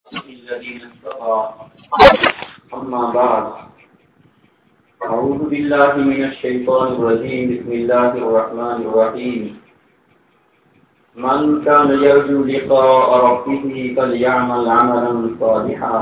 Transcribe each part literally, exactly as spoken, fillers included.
الذين اصطفى أما بعد أعوذ بالله من الشيطان الرجيم بسم الله الرحمن الرحيم من كان يرجو لقاء ربه فليعمل عملا صالحا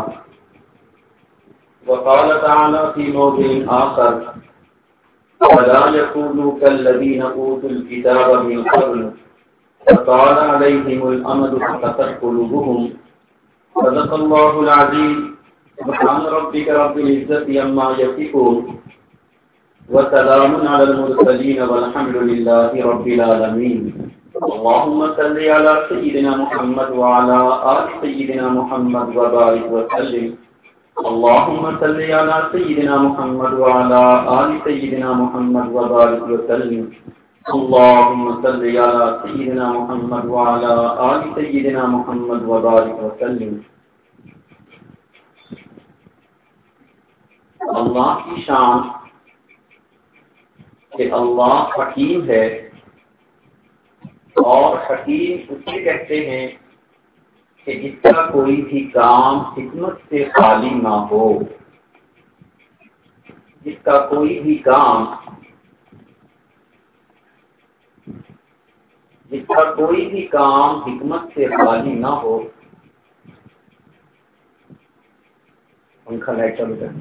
وقال تعالى في موضع آخر ولا يكونوا كالذين أوتوا الكتاب من قبل فطال عليهم الأمد فقست قلوبهم صدق الله العظيم سبحان ربك رب العزة عما يصفون وسلام على المرسلين والحمد لله رب العالمين اللهم صل على سيدنا محمد وعلى آل سيدنا محمد وبارك وسلم اللهم صل على سيدنا محمد وعلى آل سيدنا محمد وبارك وسلم اللهم صل على سيدنا محمد وعلى آل سيدنا محمد وبارك وسلم. اللہ کی شان کہ اللہ حکیم ہے اور حکیم اسے کہتے ہیں کہ جس کا کوئی بھی کام حکمت سے خالی نہ ہو، جس کا کوئی بھی کام جس کا کوئی بھی کام حکمت سے خالی نہ ہو. پنکھا لائٹ چالو کر.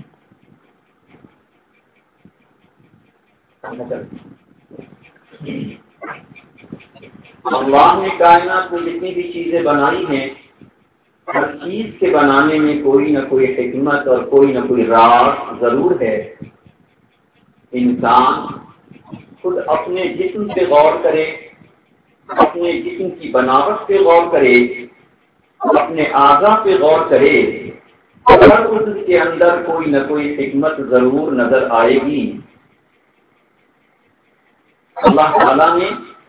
اللہ نے کائنات میں جتنی بھی چیزیں بنائی ہیں، ہر چیز کے بنانے میں کوئی نہ کوئی حکمت اور کوئی نہ کوئی راز ضرور ہے. انسان خود اپنے جسم پہ غور کرے، اپنے جسم کی بناوٹ پہ غور کرے، اپنے اعضاء پہ غور کرے، ہر عضو کے اندر کوئی نہ کوئی حکمت ضرور نظر آئے گی. اللہ تعالیٰ نے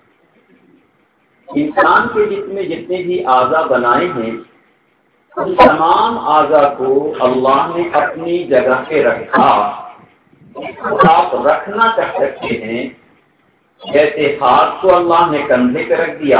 انسان کے جسم میں جتنے بھی اعضاء بنائے ہیں، ان تمام اعضاء کو اللہ نے اپنی جگہ پہ رکھا. آپ رکھنا چاہ سکتے ہیں، جیسے ہاتھ کو اللہ نے کندھے پہ رکھ دیا،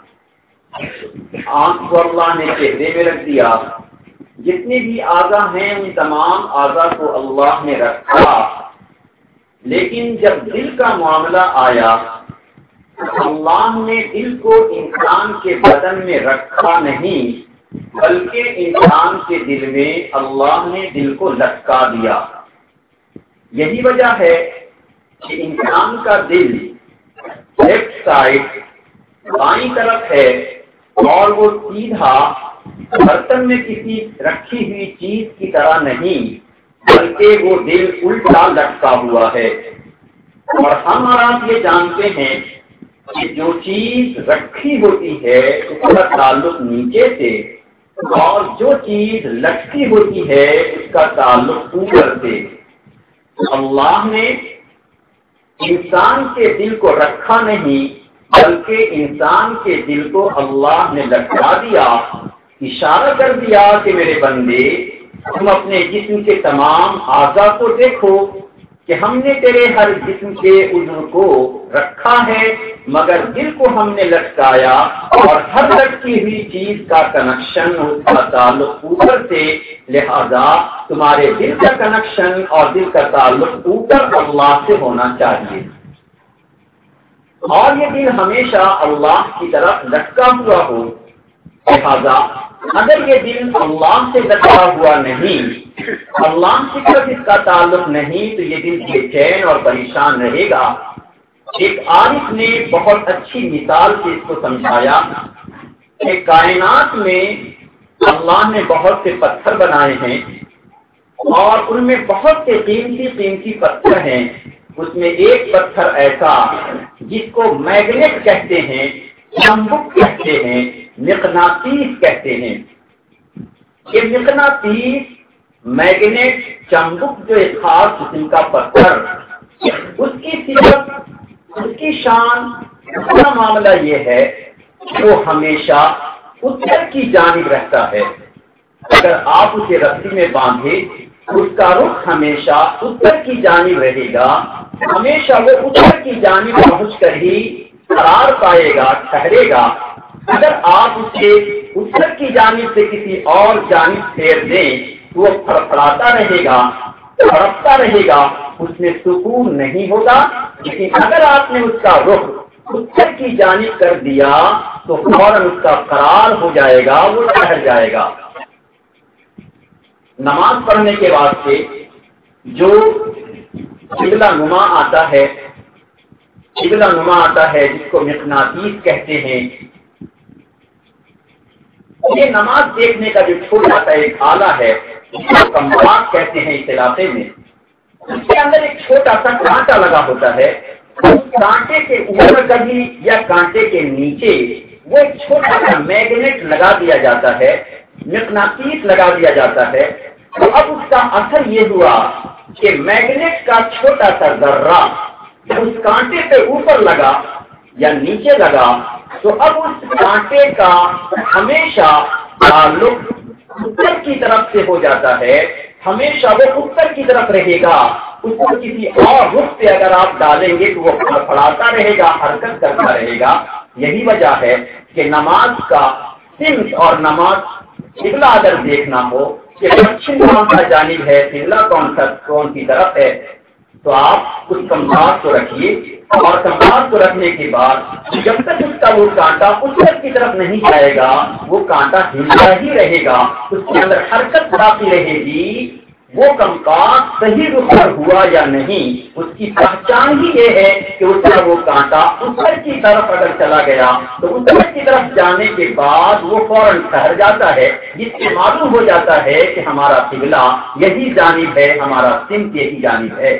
آنکھ کو اللہ نے چہرے میں رکھ دیا. جتنے بھی اعضاء ہیں ان تمام اعضاء کو اللہ نے رکھا. لیکن جب دل کا معاملہ آیا، اللہ نے دل کو انسان کے بدن میں رکھا نہیں، بلکہ انسان کے دل میں اللہ نے دل کو لٹکا دیا. یہی وجہ ہے کہ انسان کا دل لیفٹ سائڈ بائیں طرف ہے اور وہ سیدھا برتن میں کسی رکھی ہوئی چیز کی طرح نہیں، بلکہ وہ دل الٹا لٹکا ہوا ہے. اور ہم اور آپ یہ جانتے ہیں کہ جو چیز رکھی ہوتی ہے اس کا تعلق نیچے سے، اور جو چیز لٹکی ہوتی ہے اس کا تعلق اوپر سے. اللہ نے انسان کے دل کو رکھا نہیں، بلکہ انسان کے دل کو اللہ نے لٹکا دیا. اشارہ کر دیا کہ میرے بندے، تم اپنے جسم کے تمام اعضاء کو دیکھو کہ ہم نے تیرے ہر جسم کے عضو کو رکھا ہے، مگر دل کو ہم نے لٹکایا، اور ہر لٹکی ہوئی چیز کا کنیکشن اس کا تعلق اوپر سے. لہذا تمہارے دل کا کنیکشن اور دل کا تعلق اوپر اللہ سے ہونا چاہیے، اور یہ دل ہمیشہ اللہ کی طرف لٹکا ہوا ہو. لہذا اگر یہ دل اللہ سے لٹکا ہوا نہیں، اللہ کی طرف اس کا تعلق نہیں، تو یہ دل بے چین اور پریشان رہے گا. ایک عارف نے بہت اچھی مثال سے اس کو سمجھایا کہ کائنات میں اللہ نے بہت سے پتھر بنائے ہیں، اور ان میں بہت سے قیمتی قیمتی پتھر ہیں. اس میں ایک پتھر ایسا جس کو میگنیٹ کہتے ہیں، چمبک کہتے ہیں، مقناطیس کہتے ہیں. یہ مقناطیس، میگنیٹ، چمبک جو ایک خاص قسم کا پتھر، اس کی صفت، اس کی شان، اس کا معاملہ یہ ہے کہ وہ ہمیشہ اتر کی جانب رہتا ہے. اگر آپ اسے رسی میں باندھے، اس کا رخ ہمیشہ اتر کی جانب رہے گا. ہمیشہ وہ اتر کی جانب پہنچ کر ہی قرار پائے گا، ٹھہرے گا. اگر آپ اسے اتر کی جانب سے کسی اور جانب پھیر دیں تو وہ پھڑپھڑاتا رہے گا، تڑپتا رہے گا، اس میں سکون نہیں ہوگا۔ لیکن اگر آپ نے اس کا رخ اتر کی جانب کر دیا تو فوراً اس کا قرار ہو جائے گا، وہ ٹھہر جائے گا۔ نماز پڑھنے کے واسطے جو قبلہ نما آتا ہے، قبلہ نما آتا ہے جس کو مقناطیس کہتے ہیں، یہ نماز دیکھنے کا جو چھوٹا سا ایک آلہ ہے اس کو کمپاس کہتے ہیں اس علاقے میں، اس کے اندر ایک چھوٹا سا کانٹا لگا ہوتا ہے، اس کانٹے کے اوپر کبھی یا کانٹے کے نیچے وہ ایک چھوٹا سا میگنیٹ لگا دیا جاتا ہے، مقناطیس لگا دیا جاتا ہے۔ تو اب اس کا اثر یہ ہوا کہ میگنیٹ کا چھوٹا سا ذرہ جب اس کانٹے پہ اوپر لگا یا نیچے لگا تو اب اس کانٹے کا ہمیشہ تعلق اتر کی طرف سے ہو جاتا ہے، ہمیشہ وہ اتر کی طرف رہے گا۔ اس کو کسی اور رخ پہ اگر آپ ڈالیں گے تو وہ پھڑپھڑاتا رہے گا، حرکت کرتا رہے گا۔ یہی وجہ ہے کہ نماز کا سمت اور نماز قبلہ اگر دیکھنا ہو کہ پچھم کون سا جانب ہے، قبلہ کون سا کون کی طرف ہے، تو آپ اس کمپاس کو رکھیے اور کمپاس کو رکھنے کے بعد جب تک اس کا وہ کانٹا اتر کی طرف نہیں جائے گا وہ کانٹا ہلتا ہی رہے گا، اس کے اندر حرکت باقی رہے گی۔ وہ کمپاس صحیح رخ پر ہوا یا نہیں، اس کی پہچان ہی یہ ہے کہ اس کا وہ کانٹا اتر کی طرف اگر چلا گیا تو اتر کی طرف جانے کے بعد وہ فوراً ٹھہر جاتا ہے، جس سے معلوم ہو جاتا ہے کہ ہمارا قبلہ یہی جانب ہے، ہمارا سمت یہی جانب ہے۔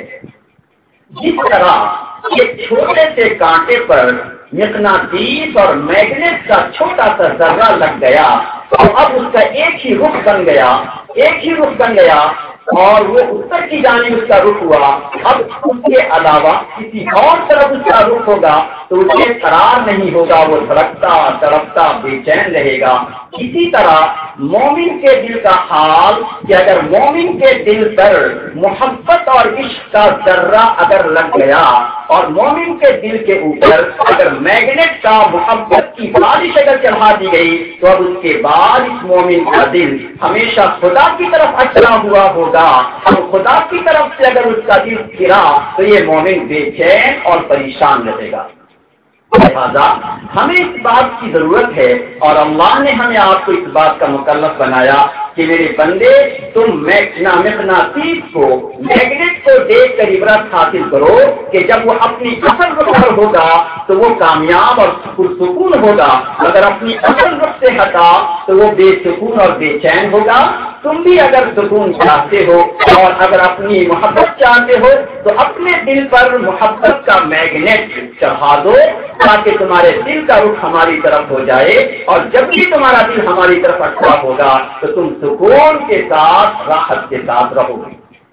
جس طرح یہ چھوٹے سے کانٹے پر مقناطیس اور میگنیٹ کا چھوٹا سا ذرہ لگ گیا تو اب اس کا ایک ہی رخ بن گیا، ایک ہی رخ بن گیا اور وہ اتر کی جانب اس کا رخ ہوا۔ اب اس کے علاوہ کسی اور طرف اس کا رخ ہوگا تو اسے قرار نہیں ہوگا، وہ دھڑکتا تڑپتا بے چین رہے گا۔ اسی طرح مومن کے دل کا حال کہ اگر مومن کے دل پر محبت اور عشق کا ذرہ اگر لگ گیا اور مومن کے دل کے اوپر اگر میگنیٹ کا محبت کی بارش اگر چڑھا دی گئی تو اب اس کے بعد اس مومن کا دل ہمیشہ خدا کی طرف اچھا ہوا ہوگا، اور خدا کی طرف سے اگر اس کا دل گرا تو یہ مومن بے چین اور پریشان رہے گا۔ لہذا ہمیں اس بات کی ضرورت ہے اور اللہ نے ہمیں آپ کو اس بات کا مکلف بنایا کہ میرے بندے تم مقناطیس کو میگنیٹ کو دیکھ کر عبرت حاصل کرو کہ جب وہ اپنی اصل رخ پر ہوگا تو وہ کامیاب اور پرسکون ہوگا، اگر اپنی اصل رخ سے ہٹا تو وہ بے سکون اور بے چین ہوگا۔ تم بھی اگر سکون چاہتے ہو اور اگر اپنی محبت چاہتے ہو تو اپنے دل پر محبت کا میگنیٹ چڑھا دو تاکہ تمہارے دل کا رخ ہماری طرف ہو جائے، اور جب بھی تمہارا دل ہماری طرف اٹھا ہوگا تو تم سکون کے ساتھ راحت کے ساتھ رہو گے۔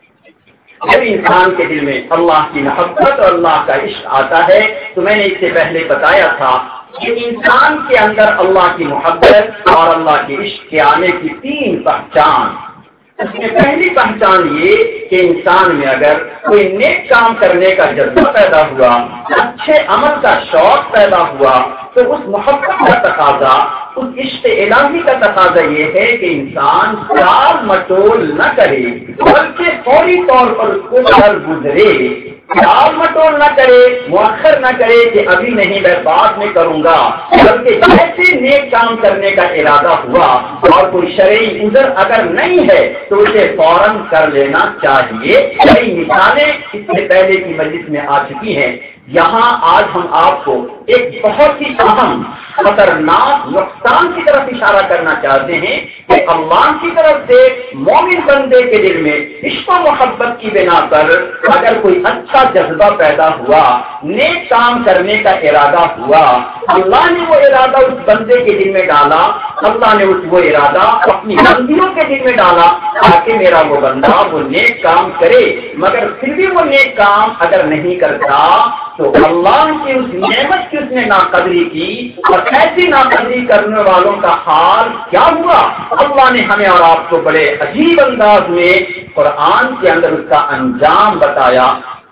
جب انسان کے دل میں اللہ کی محبت اور اللہ کا عشق آتا ہے تو میں نے اس سے پہلے بتایا تھا کہ انسان کے اندر اللہ کی محبت اور اللہ کے عشق کے آنے کی تین پہچان۔ اس میں پہلی پہچان یہ کہ انسان میں اگر کوئی نیک کام کرنے کا جذبہ پیدا ہوا، اچھے عمل کا شوق پیدا ہوا تو اس محبت کا تقاضا، اس عشق الہی کا تقاضا یہ ہے کہ انسان ٹال مٹول نہ کرے بلکہ فوری طور پر اس کو در گزرے، ٹال مٹول نہ کرے، مؤخر نہ کرے کہ ابھی نہیں میں بعد میں کروں گا، بلکہ جیسے نیک کام کرنے کا ارادہ ہوا اور کوئی شرعی عذر اگر نہیں ہے تو اسے فوراً کر لینا چاہیے۔ کئی مثالیں اس سے پہلے کی مجلس میں آ چکی ہیں، یہاں آج ہم آپ کو ایک بہت ہی اہم خطرناک نقصان کی طرف اشارہ کرنا چاہتے ہیں کہ اللہ کی طرف سے مومن بندے کے دل میں عشق و محبت کی بنا پر اگر کوئی اچھا جذبہ پیدا ہوا، نیک کام کرنے کا ارادہ ہوا، اللہ نے وہ ارادہ اس بندے کے دل میں ڈالا، اللہ نے اس وہ ارادہ اپنی بندیوں کے دل میں ڈالا تاکہ میرا وہ بندہ وہ نیک کام کرے، مگر پھر بھی وہ نیک کام اگر نہیں کرتا تو اللہ کی اس نعمت کی اس نے ناقدری کی، اور ایسی ناقدری کرنے والوں کا حال کیا ہوا اللہ نے ہمیں اور آپ کو بڑے عجیب انداز میں قرآن کے اندر اس کا انجام بتایا۔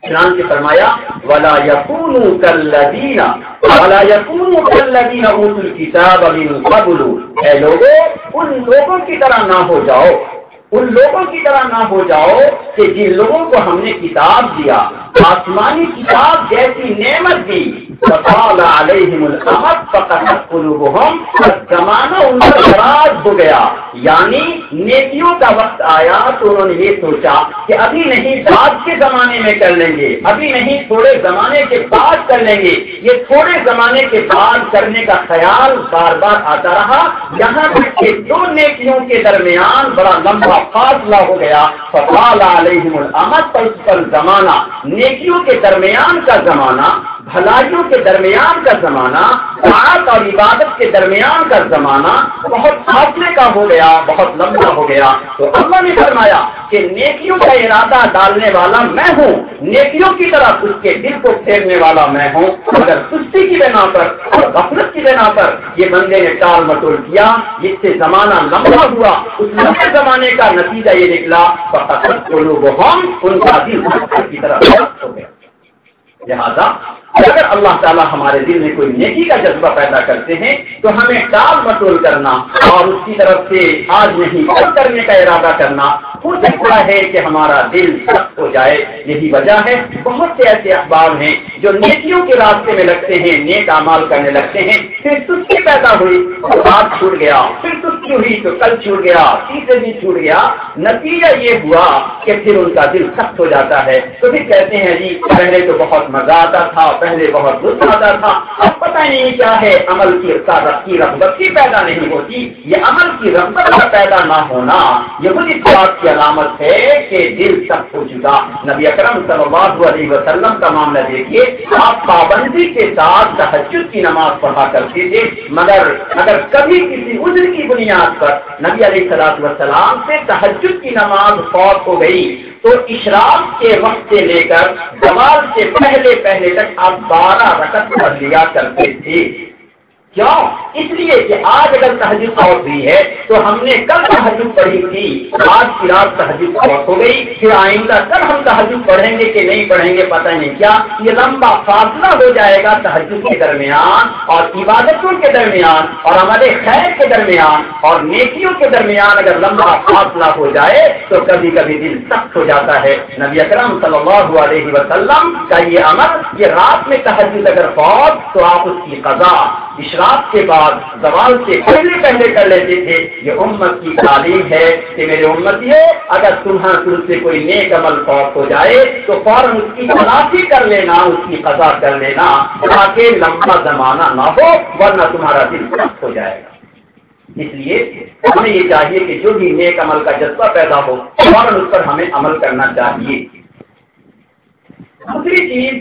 چنانچہ فرمایا وَلَا يَكُونُوا كَالَّذِينَ وَلَا يَكُونُوا كَالَّذِينَ أُوتُوا الْكِتَابَ مِن قَبْلُ، اے لوگوں ان لوگوں کی طرح نہ ہو جاؤ، ان لوگوں کی طرح نہ ہو جاؤ کہ جن لوگوں کو ہم نے کتاب دیا، آسمانی کتاب جیسی نعمت دی، فَطَالَ عَلَيْهِمُ الْأَمَدُ فَقَسَتْ قُلُوبُهُمْ، زمانہ ان کا دراز ہو گیا، یعنی نیکیوں کا وقت آیا تو انہوں نے یہ سوچا کہ ابھی نہیں بعد کے زمانے میں کر لیں گے، ابھی نہیں تھوڑے زمانے کے بعد کر لیں گے، یہ تھوڑے زمانے کے بعد کرنے کا خیال بار بار آتا رہا، یہاں تک کہ دو نیکیوں کے درمیان بڑا لمبا فاصلہ ہو گیا، فَطَالَ عَلَيْهِمُ الْأَمَدُ، پر اس پر زمانہ، نیکیوں کے درمیان کا زمانہ، بھلائیوں کے درمیان کا زمانہ، طاعت اور عبادت کے درمیان کا زمانہ بہت فاصلے کا ہو گیا، بہت لمبا ہو گیا۔ تو اللہ نے فرمایا کہ نیکیوں کا ارادہ ڈالنے والا میں ہوں، نیکیوں کی طرف اس کے دل کو پھیرنے والا میں ہوں، اگر سستی کی بنا پر اور غفلت کی بنا پر یہ بندے نے ٹال مٹول کیا، جس سے زمانہ لمبا ہوا، اس لمبے زمانے کا نتیجہ یہ نکلا فقط قلوبہم، ان کا دل غفلت کی طرف ہو گیا۔ لہذا اگر اللہ تعالیٰ ہمارے دل میں کوئی نیکی کا جذبہ پیدا کرتے ہیں تو ہمیں ٹال مٹول کرنا اور اس کی طرف سے آج نہیں کل کرنے کا ارادہ کرنا ہو سکتا ہے کہ ہمارا دل سخت ہو جائے۔ یہی وجہ ہے بہت سے ایسے احباب ہیں جو نیکیوں کے راستے میں لگتے ہیں، نیک اعمال کرنے لگتے ہیں، پھر سستی پیدا ہوئی تو آج چھوٹ گیا، پھر سستی ہوئی تو کل چھوٹ گیا، تیسرے دن چھوٹ گیا، نتیجہ یہ ہوا کہ پھر ان کا دل سخت ہو جاتا ہے۔ تو پھر کہتے ہیں جی پہلے تو بہت مزہ آتا تھا، پہلے بہت لطف آتا تھا، اب پتہ نہیں کیا ہے، عمل کی کی رغبت کی پیدا نہیں ہوتی۔ یہ عمل کی رغبت کا پیدا نہ ہونا یہ خود اس بات کی علامت ہے کہ دل سخت ہو چکا۔ نبی اکرم صلی اللہ علیہ وسلم کا معاملہ دیکھیے، آپ پابندی کے ساتھ تہجد کی نماز پڑھا کرتے تھے، مگر اگر کبھی کسی عذر کی بنیاد پر نبی علیہ الصلوۃ والسلام سے تہجد کی نماز فوت ہو گئی تو اشراق کے وقت سے لے کر زوال سے پہلے پہلے تک آپ بارہ رکعت پڑھ لیا کرتے تھے۔ کیوں؟ اس لیے کہ آج اگر تہجد فوت ہوئی ہے تو ہم نے کل تہجد پڑھی تھی، آج کی رات تہجد فوت ہو گئی، پھر آئندہ کل ہم تہجد پڑھیں گے کہ نہیں پڑھیں گے پتہ نہیں کیا، یہ لمبا فاصلہ ہو جائے گا تہجد کے درمیان اور عبادتوں کے درمیان اور عمل خیر کے درمیان اور نیکیوں کے درمیان اگر لمبا فاصلہ ہو جائے تو کبھی کبھی دل سخت ہو جاتا ہے۔ نبی اکرم صلی اللہ علیہ وسلم کا یہ عمل، یہ رات میں تہجد اگر فوت تو آپ اس کی قضا اشراق کے بعد زوال سے پہلے پہلے کر لیتے تھے۔ یہ امت کی تعلیم ہے کہ میرے امتیوں، اگر تمہارے طرف سے کوئی نیک عمل فوت ہو جائے تو فوراً اس کی تلافی کر لینا، اس کی قضا کر لینا تاکہ لمبا زمانہ نہ ہو، ورنہ تمہارا دل سخت ہو جائے گا۔ اس لیے ہمیں یہ چاہیے کہ جو بھی نیک عمل کا جذبہ پیدا ہو فوراً اس پر ہمیں عمل کرنا چاہیے۔ دوسری چیز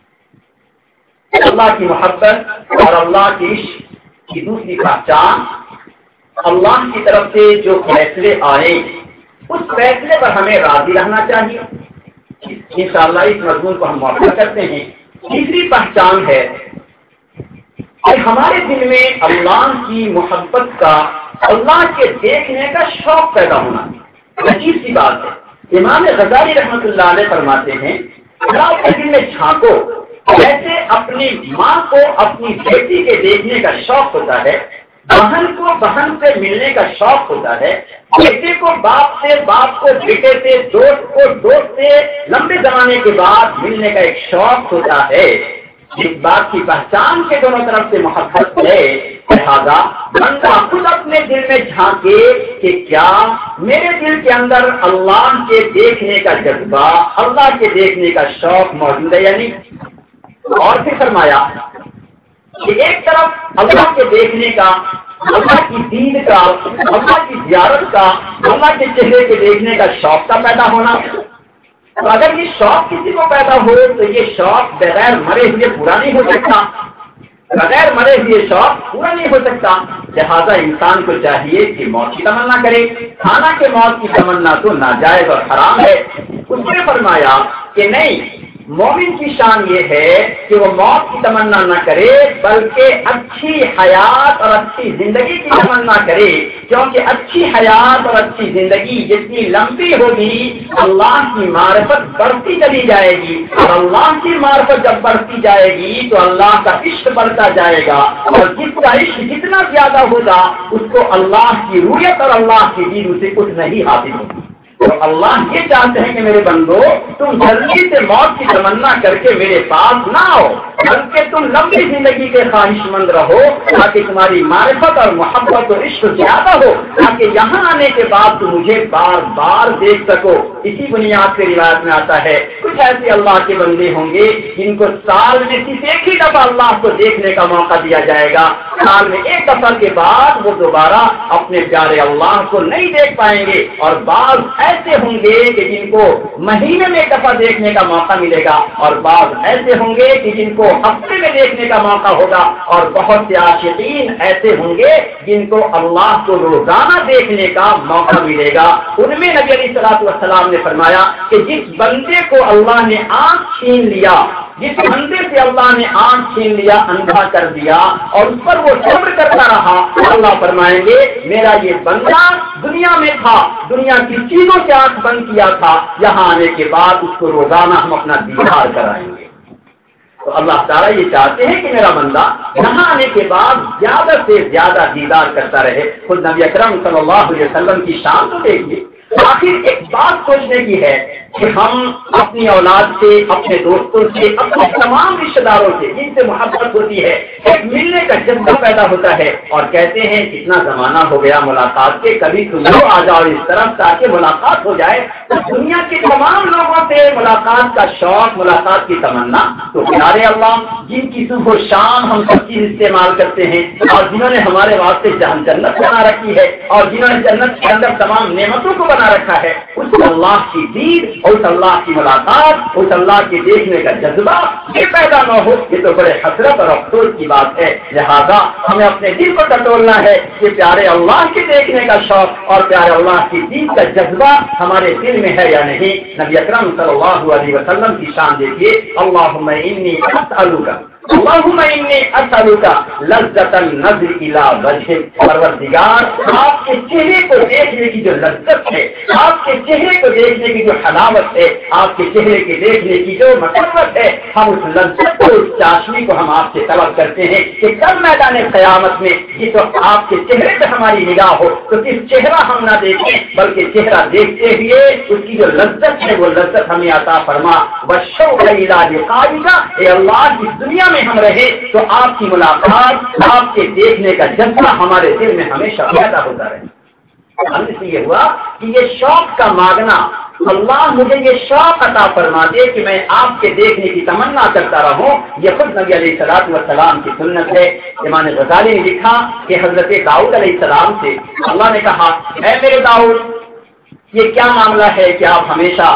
اللہ کی محبت اور اللہ کی عشق کی دوسری پہچان، اللہ کی طرف سے جو فیصلے آئے اس فیصلے پر ہمیں راضی رہنا چاہیے۔ انشاءاللہ اس مضمون کو ہم موافق کرتے ہیں۔ تیسری پہچان ہے کہ ہمارے دل میں اللہ کی محبت کا، اللہ کے دیکھنے کا شوق پیدا ہونا عجیب سی بات ہے۔ امام غزالی رحمۃ اللہ علیہ فرماتے ہیں آپ کے دل میں جھانکو، جیسے اپنی ماں کو اپنی بیٹی کے دیکھنے کا شوق ہوتا ہے، بہن کو بہن سے ملنے کا شوق ہوتا ہے، بیٹے کو باپ سے، باپ کو بیٹے سے، دوست کو دوست سے لمبے زمانے کے بعد ملنے کا ایک شوق ہوتا ہے۔ اس بات کی پہچان کے دونوں طرف سے محبت ہے، لہذا بندہ خود اپنے دل میں جھانکے کہ کیا میرے دل کے اندر اللہ کے دیکھنے کا جذبہ، اللہ کے دیکھنے کا شوق موجود ہے یا نہیں۔ اور پھر فرمایا کہ ایک طرف اللہ کے دیکھنے کا، اللہ کی دید کا، اللہ کی زیارت کا، اللہ کے چہرے کے دیکھنے کا شوق کا پیدا ہونا، تو اگر یہ شوق کسی کو پیدا ہو تو یہ شوق بغیر مرے ہوئے پورا نہیں ہو سکتا، بغیر مرے ہوئے شوق پورا نہیں ہو سکتا۔ لہذا انسان کو چاہیے کہ موت کی تمنا کرے، حالانکہ موت کی تمنا تو ناجائز اور حرام ہے۔ اس نے فرمایا کہ نہیں، مومن کی شان یہ ہے کہ وہ موت کی تمنا نہ کرے بلکہ اچھی حیات اور اچھی زندگی کی تمنا کرے، کیونکہ اچھی حیات اور اچھی زندگی جتنی لمبی ہوگی اللہ کی معرفت بڑھتی چلی جائے گی، اور اللہ کی معرفت جب بڑھتی جائے گی تو اللہ کا عشق بڑھتا جائے گا، اور جس کا عشق جتنا زیادہ ہوگا اس کو اللہ کی رویت اور اللہ کی دین اسے کچھ نہیں حاصل ہوگی۔ تو اللہ یہ چاہتے ہیں کہ میرے بندو تم جلدی سے موت کی تمنا کر کے میرے پاس نہ آؤ، بلکہ تم لمبی زندگی کے خواہش مند رہو تاکہ تمہاری معرفت اور محبت اور عشق زیادہ ہو، تاکہ یہاں آنے کے بعد تم مجھے بار بار دیکھ سکو۔ اسی بنیاد سے روایت میں آتا ہے کچھ ایسے اللہ کے بندے ہوں گے جن کو سال میں صرف ایک ہی دفعہ اللہ کو دیکھنے کا موقع دیا جائے گا، سال میں ایک دفعہ کے بعد وہ دوبارہ اپنے پیارے اللہ کو نہیں دیکھ پائیں گے، اور بعض ایسے ہوں گے کہ جن کو مہینے میں ایک دفعہ دیکھنے کا موقع ملے گا، اور بعض ایسے ہوں گے کہ جن کو ہفتے میں دیکھنے کا موقع ہوگا، اور بہت سے عاشقین ایسے ہوں گے جن کو اللہ کو روزانہ دیکھنے کا موقع ملے گا۔ ان میں نبی علیہ الصلوۃ والسلام نے فرمایا کہ جس بندے کو اللہ نے آنکھ چھین لیا، جس بندے سے اللہ نے آنکھ چھین لیا، اندھا کر دیا، اور اس پر وہ صبر کرتا رہا، اللہ فرمائیں گے میرا یہ بندہ دنیا میں تھا، دنیا کی چیزوں سے آنکھ بند کیا تھا، یہاں آنے کے بعد اس کو روزانہ ہم اپنا دیدار کرائیں گے۔ تو اللہ تعالیٰ یہ چاہتے ہیں کہ میرا بندہ یہاں آنے کے بعد زیادہ سے زیادہ دیدار کرتا رہے۔ خود نبی اکرم صلی اللہ علیہ وسلم کی شان تو دیکھیے، آخر ایک بات سوچنے کی ہے کہ ہم اپنی اولاد سے، اپنے دوستوں سے، اپنے تمام رشتے داروں سے جن سے محبت ہوتی ہے ایک ملنے کا جذبہ پیدا ہوتا ہے، اور کہتے ہیں کتنا زمانہ ہو گیا ملاقات کے، کبھی تم لوگ آ جاؤ اس طرف تاکہ ملاقات ہو جائے۔ تو دنیا کے تمام لوگوں سے ملاقات کا شوق، ملاقات کی تمنا، تو پیارے اللہ جن کی صبح و شام ہم سب چیز استعمال کرتے ہیں، اور جنہوں نے ہمارے واسطے جہاں جنت بنا رکھی ہے، اور جنہوں نے جنت کے اندر تمام نعمتوں کو بنا رکھا ہے، اس اللہ کی دید، اس اللہ کی ملاقات، اس اللہ کے دیکھنے کا جذبہ یہ پیدا نہ ہو، یہ تو بڑے حسرت اور افسوس کی بات ہے۔ لہذا ہمیں اپنے دل کو ٹٹولنا ہے کہ پیارے اللہ کے دیکھنے کا شوق اور پیارے اللہ کی دید کا جذبہ ہمارے دل میں ہے یا نہیں۔ نبی اکرم صلی اللہ علیہ وسلم کی شان دیکھیے، اللہم انی اسألک اللہم انی اسألک لذۃ النظر الی وجہک، پروردگار آپ کے چہرے کو دیکھنے کی جو لذت ہے، آپ کے چہرے کو دیکھنے کی جو حلاوت ہے، آپ کے چہرے کے دیکھنے کی جو مسرت ہے، ہم اس لذت کو، اس چاشنی کو ہم آپ سے طلب کرتے ہیں کہ کل میدان قیامت میں جس وقت آپ کے چہرے پہ ہماری نگاہ ہو تو صرف چہرہ ہم نہ دیکھیں بلکہ چہرہ دیکھتے ہوئے اس کی جو لذت ہے وہ لذت ہمیں عطا فرما۔ والشوق الی لقائک، اے اللہ جس دنیا میں ہم رہے تو آپ کی ملاقات، آپ کے دیکھنے کا جذبہ ہمارے دل میں ہمیشہ پیدا ہوتا رہے۔ ہم سے یہ ہوا کہ یہ شوق کا مانگنا، اللہ مجھے یہ شوق عطا فرما دے کہ میں آپ کے دیکھنے کی تمنا کرتا رہوں، یہ خود نبی علیہ الصلوۃ والسلام کی سنت ہے۔ امام غزالی نے لکھا کہ حضرت داؤد علیہ السلام سے اللہ نے کہا، اے میرے داؤد یہ کیا معاملہ ہے کہ آپ ہمیشہ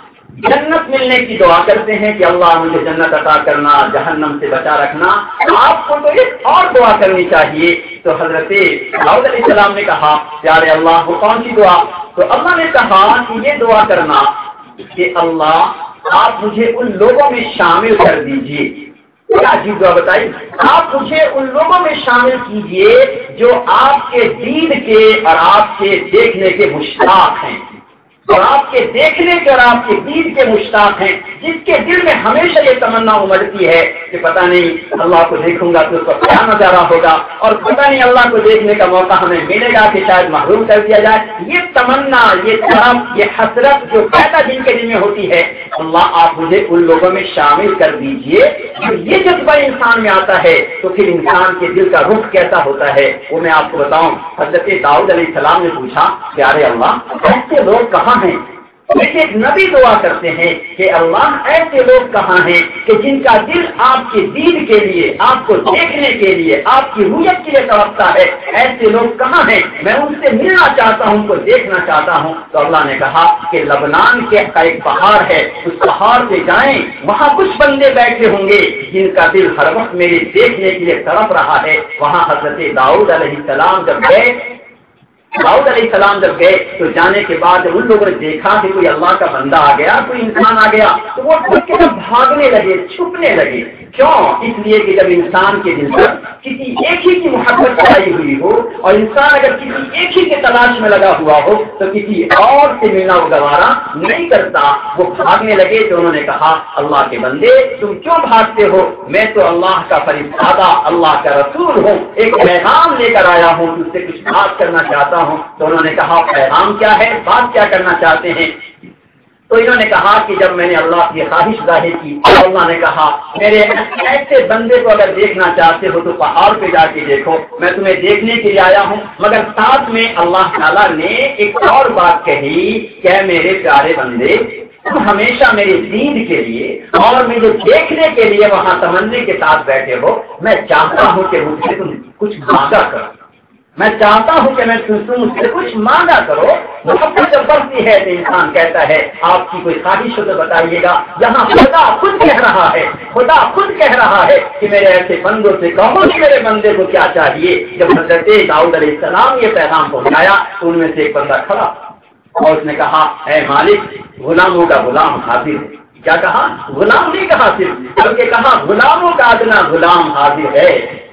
جنت ملنے کی دعا کرتے ہیں کہ اللہ مجھے جنت عطا کرنا، جہنم سے بچا رکھنا، آپ کو تو ایک اور دعا کرنی چاہیے۔ تو حضرت داؤد علیہ السلام نے کہا، پیارے اللہ وہ کون سی دعا؟ تو اللہ نے کہا کہ یہ دعا کرنا کہ اللہ آپ مجھے ان لوگوں میں شامل کر دیجیے۔ کیا عجیب دعا بتائی، آپ مجھے ان لوگوں میں شامل کیجیے جو آپ کے دید کے اور آپ کے دیکھنے کے مشتاق ہیں، اور آپ کے دیکھنے کے اور آپ کے دید کے مشتاق ہیں، جس کے دل میں ہمیشہ یہ تمنا امڑتی ہے کہ پتہ نہیں اللہ کو دیکھوں گا تو اس کا کیا نظارہ ہوگا، اور پتہ نہیں اللہ کو دیکھنے کا موقع ہمیں ملے گا کہ شاید محروم کر دیا جائے۔ یہ تمنا، یہ طرف، یہ حسرت جو پیدا دل کے دل میں ہوتی ہے، اللہ آپ مجھے ان لوگوں میں شامل کر دیجئے۔ جو یہ جذبہ انسان میں آتا ہے تو پھر انسان کے دل کا رخ کیسا ہوتا ہے وہ میں آپ کو بتاؤں۔ حضرت داؤد علیہ السلام نے پوچھا، پیارے اللہ ایسے لوگ کہاں ہیں؟ لیکن ایک نبی دعا کرتے ہیں کہ اللہ ایسے لوگ کہاں ہیں کہ جن کا دل آپ کے دید کے لیے، آپ کو دیکھنے کے لیے، آپ کی رویت کے لیے تڑپتا ہے، ایسے لوگ کہاں ہیں؟ میں ان سے ملنا چاہتا ہوں، ان کو دیکھنا چاہتا ہوں۔ تو اللہ نے کہا کہ لبنان کے ایک پہاڑ ہے، اس پہاڑ پہ جائیں، وہاں کچھ بندے بیٹھے ہوں گے جن کا دل ہر وقت میرے دیکھنے کے لیے تڑپ رہا ہے۔ وہاں حضرت داؤد علیہ السلام جب گئے داؤد علیہ السلام جب گئے تو جانے کے بعد ان لوگوں نے دیکھا کہ کوئی اللہ کا بندہ آ گیا، کوئی انسان آ گیا، تو وہ خود کے ساتھ بھاگنے لگے، چھپنے لگے۔ کیوں؟ اس لیے کہ جب انسان کے دل پر کسی ایک ہی کی محبت چھائی ہوئی ہو اور انسان اگر کسی ایک ہی کے تلاش میں لگا ہوا ہو تو کسی اور سے ملنا وہ گوارا نہیں کرتا، وہ بھاگنے لگے۔ تو انہوں نے کہا اللہ کے بندے تم کیوں بھاگتے ہو؟ میں تو اللہ کا فرستادہ اللہ کا رسول ہوں، ایک پیغام لے کر آیا ہوں، تجھ سے کچھ بات کرنا چاہتا ہوں۔ تو انہوں نے کہا پیغام کیا ہے، بات کیا کرنا چاہتے ہیں؟ تو انہوں نے کہا کہ جب میں نے اللہ کی خواہش ظاہر کی، اللہ نے کہا میرے ایسے بندے کو اگر دیکھنا چاہتے ہو تو پہاڑ پہ جا کے دیکھو، میں تمہیں دیکھنے کے لیے آیا ہوں۔ مگر ساتھ میں اللہ تعالیٰ نے ایک اور بات کہی کہ میرے پیارے بندے تم ہمیشہ میرے دین کے لیے اور مجھے دیکھنے کے لیے وہاں تمنے کے ساتھ بیٹھے ہو، میں چاہتا ہوں کہ مجھ سے تم کچھ مانگا کرو، میں چاہتا ہوں کہ میں تم مجھ سے کچھ مانگا کرو۔ محبت جب بڑھتی ہے تو انسان کہتا ہے آپ کی کوئی خواہش ہو تو بتائیے گا۔ یہاں خدا خود کہہ رہا ہے، خدا خود کہہ رہا ہے کہ میرے ایسے بندوں سے کہو کہ میرے بندے کو کیا چاہیے۔ جب حضرت داؤد علیہ السلام یہ پیغام پہنچایا تو ان میں سے ایک بندہ کھڑا اور اس نے کہا اے مالک غلاموں کا غلام حاضر ہے۔ کیا کہا؟ غلام نہیں کہا صرف، بلکہ کہا غلاموں کا ادنا غلام حاضر ہے۔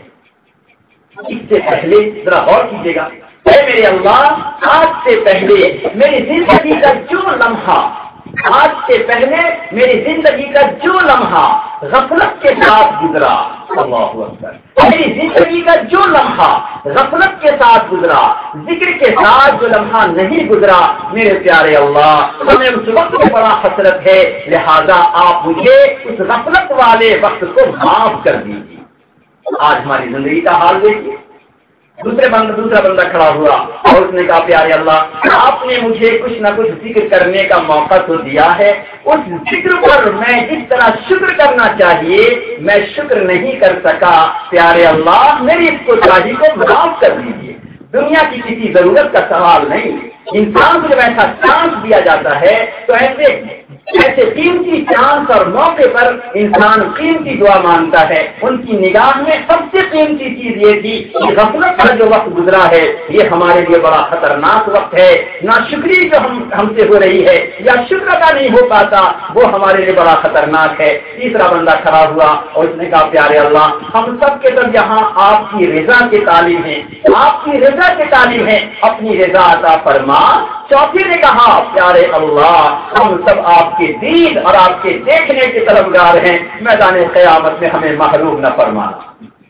اس سے پہلے ذرا غور کیجیے گا، اے میرے اللہ آج سے پہلے میری زندگی کا جو لمحہ آج سے پہلے میری زندگی کا جو لمحہ غفلت کے ساتھ گزرا، اللہ اکبر، میری زندگی کا جو لمحہ غفلت کے ساتھ گزرا، ذکر کے ساتھ جو لمحہ نہیں گزرا، میرے پیارے اللہ ہمیں اس وقت میں بڑا حسرت ہے، لہذا آپ مجھے اس غفلت والے وقت کو معاف کر دیجیے۔ آج ہماری زندگی کا حال دیکھیے۔ دوسرے بند دوسرا بندہ کھڑا ہوا اور اس نے کہا پیارے اللہ آپ نے مجھے کچھ نہ کچھ ذکر کرنے کا موقع تو دیا ہے، اس ذکر پر میں جس طرح شکر کرنا چاہیے میں شکر نہیں کر سکا، پیارے اللہ میری اس کوتاہی کو معاف کر دیجیے۔ دنیا کی کسی ضرورت کا سوال نہیں، انسان کو جب ایسا چانس دیا جاتا ہے تو ایسے ایسے قیمتی چانس اور موقع پر انسان قیمتی دعا مانگتا ہے۔ ان کی نگاہ میں سب سے قیمتی چیز یہ تھی کہ غفلت کا جو وقت گزرا ہے یہ ہمارے لیے بڑا خطرناک وقت ہے، ناشکری جو ہم ہم سے ہو رہی ہے یا شکر ادا نہیں ہو پاتا وہ ہمارے لیے بڑا خطرناک ہے۔ تیسرا بندہ کھڑا ہوا اور اس نے کہا پیارے اللہ ہم سب کے سب یہاں آپ کی رضا کے طالب ہیں، آپ کی رضا کے طالب ہیں، اپنی رضا عطا فرما۔ چوتھے نے کہا پیارے اللہ ہم سب آپ کے دید اور آپ کے دیکھنے کے طلبگار ہیں، میدان قیامت میں ہمیں محروم نہ فرمانا۔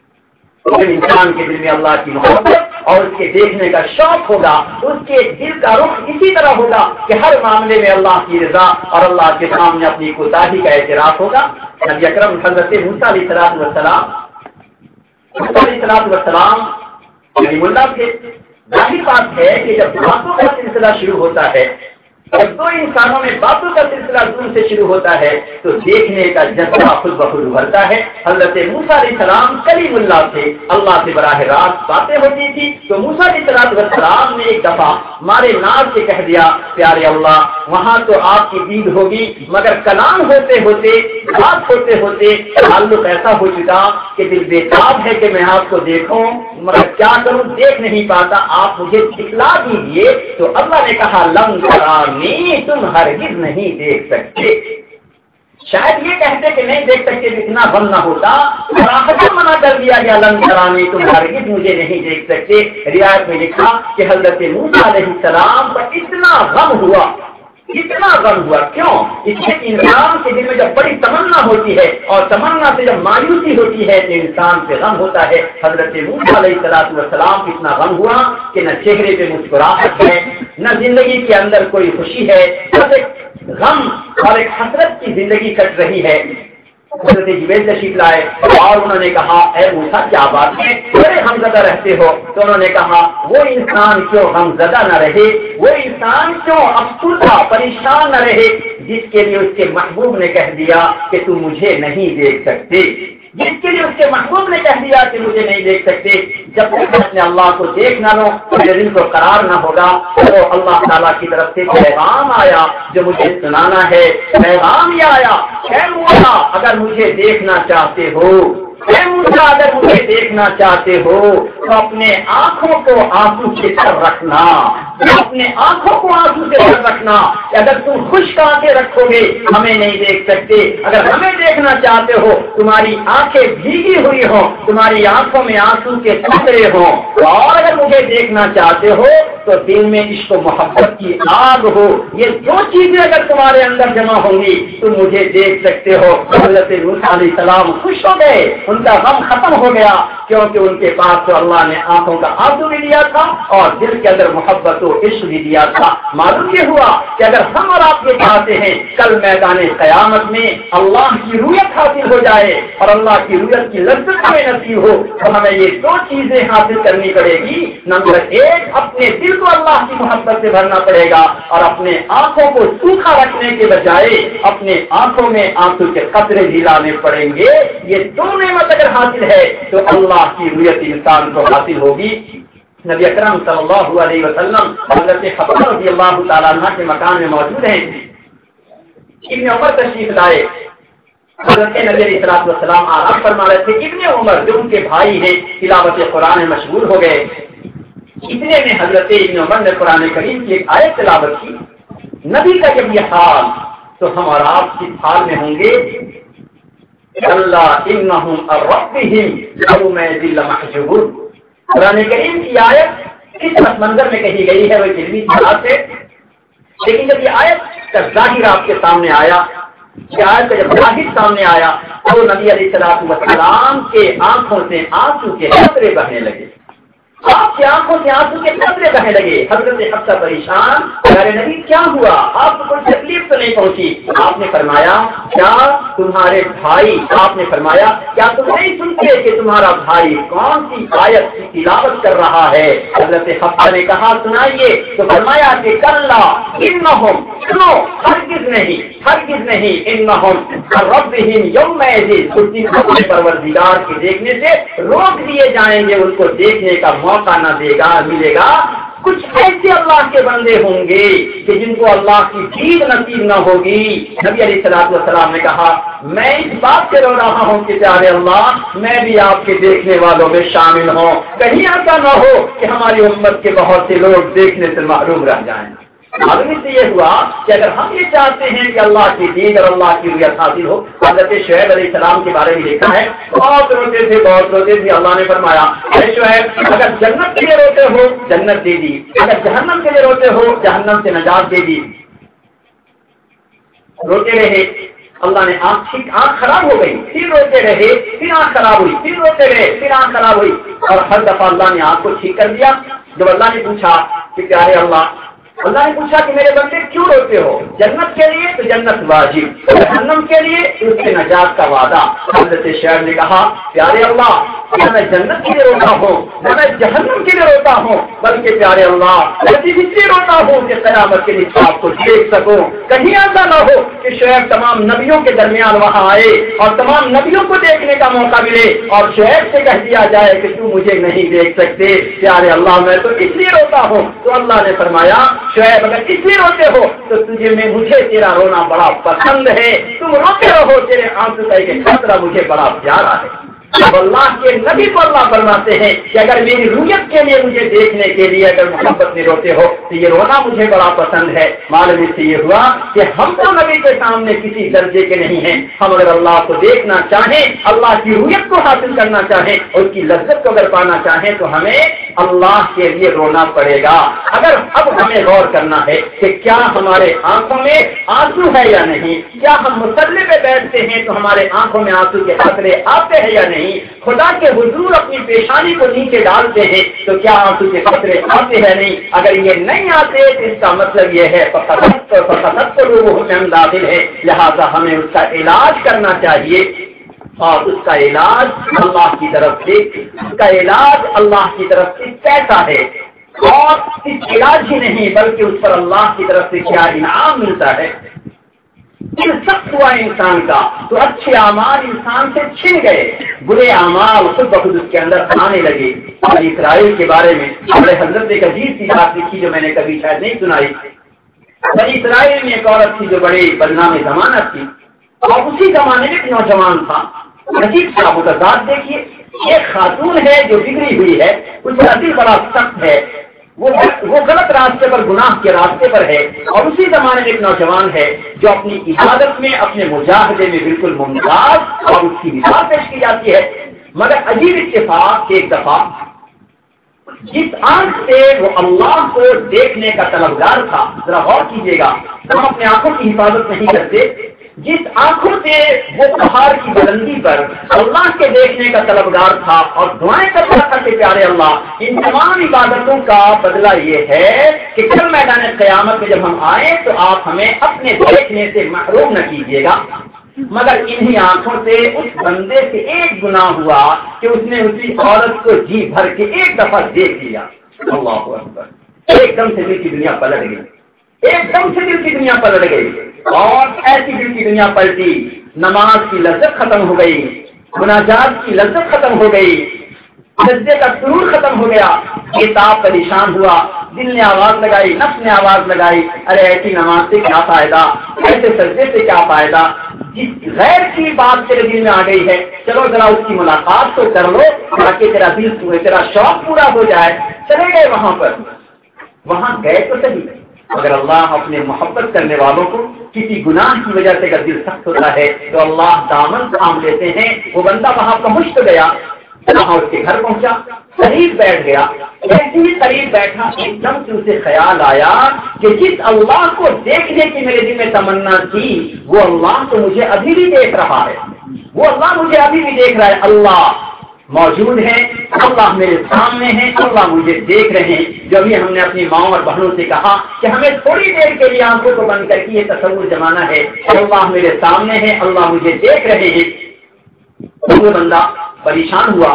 انسان کے دل میں اللہ کی محبت اور اس کے دیکھنے کا شوق ہوگا، اس کے دل کا رخ اسی طرح ہوگا کہ ہر معاملے میں اللہ کی رضا اور اللہ کے سامنے اپنی کوتاہی کا اعتراف ہوگا۔ نبی اکرم حضرت موسیٰ علیہ الصلوۃ والسلام موسیٰ علیہ الصلوۃ والسلام کلیم اللہ تھے۔ ظاہر بات ہے کہ جب باتوں کا سلسلہ شروع ہوتا ہے، جب دو انسانوں میں باتوں کا سلسلہ دور سے شروع ہوتا ہے تو دیکھنے کا جذبہ خود بخود ابھرتا ہے۔ حضرت موسیٰ علیہ السلام کلیم اللہ تھے، اللہ سے براہ راست باتیں ہوتی تھی، تو موسیٰ علیہ السلام نے ایک دفعہ مارے ناز سے کہہ دیا پیارے اللہ وہاں تو آپ کی دید ہوگی مگر کلام ہوتے ہوتے بات ہوتے ہوتے تعلق ایسا ہو چکا کہ دل بےتاب ہے کہ میں آپ کو دیکھوں مگر کیا کروں دیکھ نہیں پاتا، آپ مجھے دکھلا دیجیے۔ تو اللہ نے کہا لم ترانی تم ہرگز نہیں دیکھ سکتے۔ شاید یہ کہتے کہ نہیں دیکھ سکتے اتنا غم نہ ہوتا، صراحت منع کر دیا گیا لن ترانی تم ہرگز مجھے نہیں دیکھ سکتے۔ روایت میں لکھا کہ حضرت موسیٰ علیہ السلام پر اتنا غم ہوا اتنا غم ہوا کیوں؟ اس لیے انسان کے دل میں جب بڑی تمنا ہوتی ہے اور تمنا سے جب مایوسی ہوتی ہے تو انسان سے غم ہوتا ہے۔ حضرت موسیٰ علیہ السلام کو اتنا غم ہوا کہ نہ چہرے پہ مسکراہٹ ہے نہ زندگی کے اندر کوئی خوشی ہے، بس ایک غم اور ایک حسرت کی زندگی کٹ رہی ہے۔ حضرت جبریل تشریف لائے اور انہوں نے کہا اے موسیٰ کیا بات ہے بڑے غمزدہ رہتے ہو؟ تو انہوں نے کہا وہ انسان کیوں غمزدہ نہ رہے، وہ انسان کیوں افسردہ پریشان نہ رہے جس کے لیے اس کے محبوب نے کہہ دیا کہ تم مجھے نہیں دیکھ سکتے، جس کے لیے اس کے محبوب نے کہہ دیا کہ مجھے نہیں دیکھ سکتے۔ جب تک میں اپنے اللہ کو دیکھ نہ لوں میرے دل کو قرار نہ ہوگا۔ تو اللہ تعالیٰ کی طرف سے پیغام آیا جو مجھے سنانا ہے، پیغام یہ آیا اے موسیٰ اگر مجھے دیکھنا چاہتے ہو، اے موسیٰ اگر مجھے دیکھنا چاہتے ہو تو اپنے آنکھوں کو آنسو سے تر رکھنا، اپنے آنکھوں کو آنسو سے تر رکھنا۔ اگر تم خوش آنکھیں رکھو گے ہمیں نہیں دیکھ سکتے، اگر ہمیں دیکھنا چاہتے ہو تمہاری آنکھیں بھیگی ہوئی ہوں، تمہاری آنکھوں میں آنسو کے قطرے ہوں، اور اگر مجھے دیکھنا چاہتے ہو تو دل میں عشق و محبت کی آگ ہو، یہ دو چیزیں اگر تمہارے اندر جمع ہوں گی تم مجھے دیکھ سکتے ہو۔ حضرت موسیٰ علیہ السلام خوش ہو گئے، ان کا غم ختم ہو گیا، کیونکہ ان کے پاس تو اللہ نے آنکھوں کا آنسو بھی دیا تھا اور دل کے اندر محبت و عشق بھی دیا تھا۔ معلوم یہ ہوا کہ اگر ہم اور آپ یہ چاہتے ہیں کل میدان قیامت میں اللہ کی رویت حاصل ہو جائے اور اللہ کی رویت کی لذت ہمیں نصیب ہو تو ہمیں یہ دو چیزیں حاصل کرنی پڑے گی۔ نمبر ایک، اپنے دل کو اللہ کی محبت سے بھرنا پڑے گا اور اپنے آنکھوں کو سوکھا رکھنے کے بجائے اپنے آنکھوں میں آنسو کے قطرے دلانے پڑیں گے۔ یہ دو نعمت اگر حاصل ہے تو اللہ کی رویت انسان کو حاصل ہوگی۔ نبی اکرم صلی اللہ علیہ وسلم حضرت حفصہ رضی اللہ تعالیٰ عنہ کے مکان میں موجود ہیں، ابن عمر تشریف لائے، حضرت نبی علیہ الصلوۃ والسلام آرام فرما رہے تھے۔ ابن عمر جو ان کے بھائی ہیں تلاوت قرآن میں مشغول ہو گئے، اتنے میں حضرت ابن عمر نے قرآن کریم کی ایک آیت تلاوت کی۔ نبی کا جب یہ حال تو ہم اور آپ کس حال میں ہوں گے؟ اللہ انہم عن ربہم یومئذ لمحجوبون۔ قرآن کریم کی آیت کس پس منظر میں کہی گئی ہے وہ علمی اصطلاح سے، لیکن جب یہ آیت کا ظاہر آپ کے سامنے آیا، یہ آیت کا جب ظاہر سامنے آیا تو نبی علیہ الصلوۃ والسلام کے آنکھوں سے آنسو کے قطرے بہنے لگے، آپ کی آنکھوں سے آنسو کے قطرے بہنے لگے۔ حضرت حفصہ پریشان، میرے نبی کیا ہوا؟ آپ کو کوئی تکلیف تو نہیں پہنچی؟ آپ نے فرمایا کیا تمہارے بھائی آپ نے فرمایا کیا تم نہیں سنتے کہ تمہارا بھائی کون سی آیت کی تلاوت کر رہا ہے؟ حضرت حفصہ نے کہا سنائیے، تو فرمایا کہ کلا انہم، سنو، ہرگز نہیں ہرگز نہیں، انہم عن ربہم یومئذ، اس دن اپنے پروردگار کے دیکھنے سے روک دیے جائیں گے، ان کو دیکھنے کا موقع نہ دے گا ملے گا۔ کچھ ایسے اللہ کے بندے ہوں گے کہ جن کو اللہ کی دید نصیب نہ ہوگی۔ نبی علیہ الصلوۃ والسلام نے کہا میں اس بات سے رو رہا ہوں کہ پیارے اللہ میں بھی آپ کے دیکھنے والوں میں شامل ہوں، کہیں ایسا نہ ہو کہ ہماری امت کے بہت سے لوگ دیکھنے سے محروم رہ جائیں۔ معلوم سے یہ ہوا کہ اگر ہم یہ چاہتے ہیں کہ اللہ کی دید اور اللہ کی رویت حاصل ہو، حضرت شعیب علیہ السلام کے بارے میں لکھا ہے بہت روتے تھے بہت روتے تھے، اللہ نے فرمایا اے شعیب اگر جنت کے لیے روتے ہو جنت دے دی، اگر جہنم کے لیے روتے ہو جہنم سے نجات دے دی۔ روتے رہے، اللہ نے آنکھ ٹھیک آنکھ خراب ہو گئی، پھر روتے رہے، پھر آنکھ خراب ہوئی، پھر روتے رہے، پھر آنکھ خراب ہوئی، اور ہر دفعہ اللہ نے آنکھ کو ٹھیک کر دیا۔ جب اللہ نے پوچھا کہ پیارے اللہ اللہ نے پوچھا کہ میرے بندے کیوں روتے ہو؟ جنت کے لیے تو جنت واجب، جہنم کے لیے اس کے نجات کا وعدہ۔ حضرت شعیب نے کہا پیارے اللہ نہ میں جنت کے لیے روتا ہوں نہ میں جہنم کے لیے روتا ہوں، بلکہ پیارے اللہ میں اس لیے روتا ہوں کہ قیامت کے لیے آپ کو دیکھ سکوں۔ کہیں ایسا نہ ہو کہ شعیب تمام نبیوں کے درمیان وہاں آئے اور تمام نبیوں کو دیکھنے کا موقع ملے اور شعیب سے کہہ دیا جائے کہ تم مجھے نہیں دیکھ سکتے۔ پیارے اللہ میں تو اس لیے روتا ہوں۔ تو اللہ نے فرمایا شعیب اگر اس لیے روتے ہو تو تجھے میں مجھے تیرا رونا بڑا پسند ہے، تم روتے رہو، تیرے آنسو کا ایک قطرہ مجھے بڑا پیارا ہے۔ اب اللہ کے نبی کو اللہ فرماتے ہیں کہ اگر میری رویت کے لیے مجھے دیکھنے کے لیے اگر محبت میں روتے ہو تو یہ رونا مجھے بڑا پسند ہے۔ معلوم سے یہ ہوا کہ ہم تو نبی کے سامنے کسی درجے کے نہیں ہیں، ہم اگر اللہ کو دیکھنا چاہیں، اللہ کی رویت کو حاصل کرنا چاہیں، اس کی لذت کو اگر پانا چاہیں تو ہمیں اللہ کے لیے رونا پڑے گا۔ اگر اب ہمیں غور کرنا ہے کہ کیا ہمارے آنکھوں میں آنسو ہے یا نہیں، کیا ہم مصلی پہ بیٹھتے ہیں تو ہمارے آنکھوں میں آنسو کے قطرے آتے ہیں یا نہیں، خدا کے حضور اپنی پیشانی کو نیچے ڈالتے ہیں تو کیا آنسو کے قطرے آتے ہیں نہیں؟ اگر یہ نہیں آتے تو اس کا مطلب یہ ہے فقط تو لوگوں میں ہم داخل ہے، لہذا ہمیں اس کا علاج کرنا چاہیے، اور اس کا علاج اللہ کی طرف سے اس کا علاج اللہ کی طرف سے کیسا ہے، اور اس علاج ہی نہیں بلکہ اس پر اللہ کی طرف سے کیا انعام ملتا ہے۔ دل سخت ہوا انسان کا تو اچھے اعمال انسان سے چھن گئے، برے اعمال خود بخود اس کے اندر آنے لگے۔ اور اسرائیل کے بارے میں بڑے حضرت ایک عجیب سی بات لکھی جو میں نے کبھی شاید نہیں سنائی۔ بنی اسرائیل میں ایک عورت تھی جو بڑی بدنام زمانہ تھی، اور اسی زمانے میں ایک نوجوان تھا، عجیب سا متضاد دیکھیے، ایک خاتون ہے جو بگڑی ہوئی ہے، اس کا دل بڑا سخت ہے، وہ وہ غلط راستے پر، گناہ کے راستے پر ہے، اور اسی زمانے میں ایک نوجوان ہے جو اپنی عبادت میں، اپنے مجاہدے میں بالکل ممتاز، اور اس کی مثال پیش کی جاتی ہے۔ مگر عجیب اتفاق کہ ایک دفعہ جس آنکھ سے وہ اللہ کو دیکھنے کا طلبگار تھا، ذرا غور کیجیے گا، ہم اپنے آنکھوں کی حفاظت نہیں کرتے، جس آنکھوں سے وہ پہاڑ کی بلندی پر اللہ کے دیکھنے کا طلبگار تھا اور دعائیں کرتا تھا کہ پیارے اللہ، ان تمام عبادتوں کا بدلہ یہ ہے کہ کل میدان قیامت میں جب ہم آئیں تو آپ ہمیں اپنے دیکھنے سے محروم نہ کیجیے گا۔ مگر انہی آنکھوں سے اس بندے سے ایک گناہ ہوا کہ اس نے اسی عورت کو جی بھر کے ایک دفعہ دیکھ لیا۔ اللہ اکبر! ایک دم سے دل کی دنیا پلٹ گئی، ایک دم سے دل کی دنیا پلٹ گئی، اور ایسی دل کی دنیا پلٹی، نماز کی لذت ختم ہو گئی، مناجات کی لذت ختم ہو گئی، سجدے کا سرور ختم ہو گیا، کتاب پریشان ہوا، دل نے آواز لگائی، نفس نے آواز لگائی، ارے ایسی نماز سے کیا فائدہ، ایسے سجدے سے کیا فائدہ، جس غیر کی بات تیرے دل میں آ گئی ہے، چلو ذرا اس کی ملاقات تو کر لو تاکہ تیرا دل پورے، تیرا شوق پورا ہو جائے۔ چلے گئے وہاں پر، وہاں گئے تو صحیح، اگر اللہ اپنے محبت کرنے والوں کو کسی گناہ کی وجہ سے اگر دل سخت ہوتا ہے تو اللہ دامن تھام لیتے ہیں۔ وہ بندہ وہاں پہنچ تو گیا، وہاں اس کے گھر پہنچا، قریب بیٹھ گیا، ایسے ہی قریب بیٹھا ایک دم سے اسے خیال آیا کہ جس اللہ کو دیکھنے کی میرے دل میں تمنا تھی وہ اللہ تو مجھے ابھی بھی دیکھ رہا ہے، وہ اللہ مجھے ابھی بھی دیکھ رہا ہے، اللہ موجود ہے، اللہ میرے سامنے ہے، اللہ مجھے دیکھ رہے ہیں۔ جو ابھی ہم نے اپنی ماں اور بہنوں سے کہا کہ ہمیں تھوڑی دیر کے لیے آنکھوں کو بند کر کے یہ تصور جمانا ہے کہ اللہ میرے سامنے ہے، اللہ مجھے دیکھ رہے ہیں۔ وہ بندہ پریشان ہوا،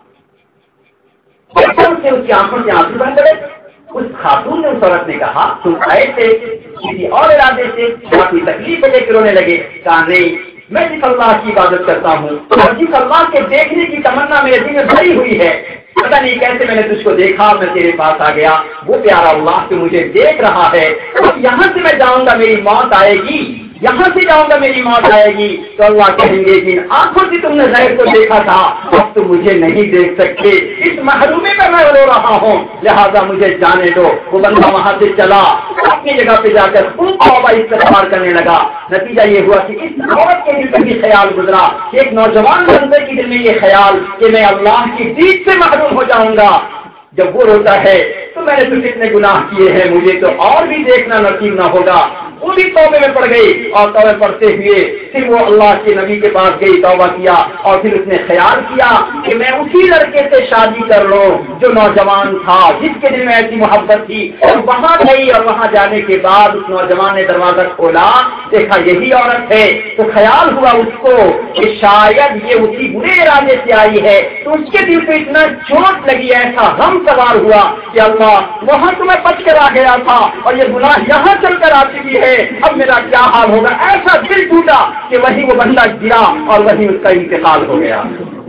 سے اس کی آنکھوں سے آنسو بہ پڑے۔ اس خاتون نے اس عورت نے کہا تم آئے تھے کسی اور ارادے سے، کوئی تکلیف لے کے رونے لگے؟ کہا نہیں، میں جس اللہ کی عبادت کرتا ہوں اور جس اللہ کے دیکھنے کی تمنا میرے دل میں بھری ہوئی ہے، پتا نہیں کیسے میں نے تجھ کو دیکھا، میں تیرے پاس آ گیا، وہ پیارا اللہ تو مجھے دیکھ رہا ہے، اب یہاں سے میں جاؤں گا میری موت آئے گی، یہاں سے جاؤں گا میری موت آئے گی تو اللہ کہیں گے جن آنکھوں سے تم نے غیر کو دیکھا تھا اب تم مجھے نہیں دیکھ سکتے، اس محرومی میں میں رو رہا ہوں، لہذا مجھے جانے دو۔ وہ بندہ وہاں سے چلا، اپنی جگہ پہ جا کر خوب توبہ استغفار کرنے لگا۔ نتیجہ یہ ہوا کہ اس عورت کے دل میں بھی خیال گزرا، ایک نوجوان بندے کے دل میں یہ خیال کہ میں اللہ کی دید سے محروم ہو جاؤں گا۔ جب وہ روتا ہے تو میں نے تو کتنے گناہ کیے ہیں، مجھے تو اور بھی دیکھنا نصیب نہ ہوگا۔ وہ بھی توبے میں پڑ گئی اور توبے پڑھتے ہوئے پھر وہ اللہ کے نبی کے پاس گئی، توبہ کیا، اور پھر اس نے خیال کیا کہ میں اسی لڑکے سے شادی کر لوں جو نوجوان تھا، جس کے دل میں ایسی محبت تھی، اور وہاں گئی، اور وہاں جانے کے بعد اس نوجوان نے دروازہ کھولا، دیکھا یہی عورت ہے، تو خیال ہوا اس کو کہ شاید یہ اسی برے ارادے سے آئی ہے، تو اس کے دل پہ اتنا چوٹ لگی، ایسا غم سوار ہوا کہ اللہ وہاں تو میں بچ کر آ گیا تھا اور یہ گناہ یہاں چل کر آ چکی ہے، اب میرا کیا حال ہوگا۔ ایسا دل ٹوٹا کہ وہی وہ بندہ گرا اور وہی اس کا انتقال ہو گیا،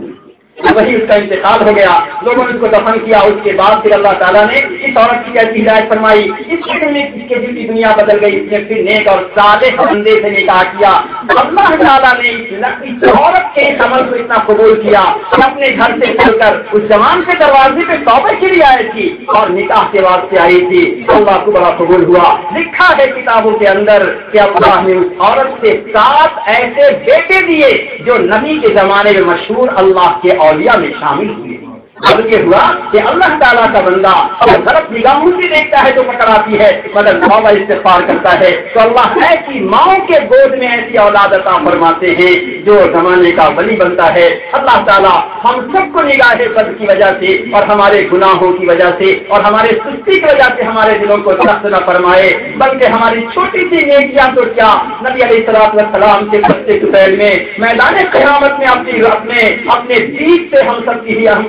وہی اس کا انتقال ہو گیا۔ لوگوں نے اس کو دفن کیا، اس کے بعد پھر اللہ تعالیٰ نے اس عورت کی کیسی ہدایت فرمائی، اس کے دل میں اس کے دل کی دنیا بدل گئی، اس نے پھر نیک اور صالح بندے سے نکاح کیا۔ اللہ تعالیٰ نے اس عورت کے اس عمل کو اتنا قبول کیا کہ اپنے گھر سے چل کر اس جوان کے دروازے پہ توبہ کے لیے آئی تھی اور نکاح کے واسطے آئی تھی، اللہ کو بڑا قبول ہوا۔ لکھا ہے کتابوں کے اندر کہ اللہ نے اس عورت سے سات ایسے بیٹے دیے جو نبی کے زمانے میں مشہور اللہ کے اولیاء میں شامل ہوئے۔ اب یہ ہوا کہ اللہ تعالیٰ کا بندہ اگر غلط نگاہوں سے دیکھتا ہے تو پکڑ آتی ہے، مگر توبہ استغفار کرتا ہے تو اللہ ایسی ماؤں کے گود میں ایسی اولاد عطا فرماتے ہیں جو زمانے کا ولی بنتا ہے۔ اللہ تعالیٰ ہم سب کو نگاہ بد کی وجہ سے اور ہمارے گناہوں کی وجہ سے اور ہمارے سستی کی وجہ سے ہمارے دلوں کو سخت نہ فرمائے، بلکہ ہماری چھوٹی سی نیکیاں تو کیا، نبی علیہ الصلوۃ والسلام کے سچے سفید میں میدان قیامت میں اپنی اپنے اپنے دید سے ہم سب کی ہم دید